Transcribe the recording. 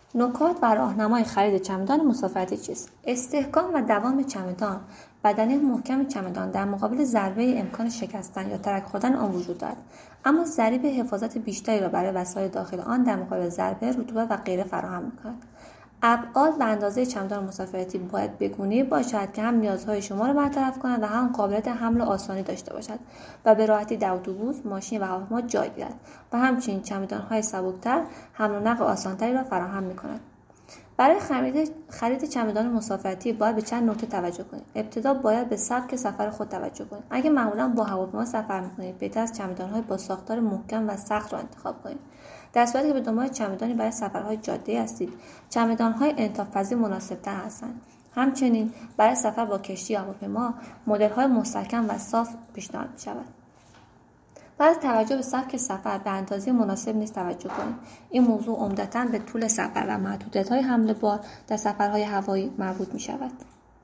نکات و راهنمای خرید چمدان مسافرتی چیست؟ استحکام و دوام چمدان، بدنه محکم چمدان در مقابل ضربه امکان شکستن یا ترک خوردن آن وجود دارد، اما ضریب حفاظت بیشتری را برای وسایل داخل آن در مقابل ضربه، رطوبت و غیره فراهم می‌کند. ابعاد و اندازه چمدان مسافرتی باید به‌گونه‌ای باشد که هم نیازهای شما را برطرف کند و هم قابلیت حمل آسانی داشته باشد و به راحتی در اتوبوس، ماشین و هواپیما جای گیرد و همچنین چمدان‌های سبکتر حمل و نقل آسان‌تری را فراهم می‌کند. برای خرید چمدان مسافرتی باید به چند نکته توجه کنید. ابتدا باید به سبک سفر خود توجه کنید. اگه معمولا با هواپیما سفر می‌کنید، بهتر است چمدان‌های با ساختار محکم و سخت را انتخاب کنید. در صورتی که به دنبال چمدانی برای سفرهای جاده‌ای هستید، چمدان‌های انعطاف‌پذیر مناسب‌تر هستند. همچنین برای سفر با کشتی یا هواپیما، مدل‌های مستحکم و صاف پیشنهاد می‌شود. بعد از توجه به سبک سفر به اندازه مناسب نیز توجه کنید. این موضوع عمدتاً به طول سفر و محدودیت‌های حمل بار در سفرهای هوایی مربوط می‌شود.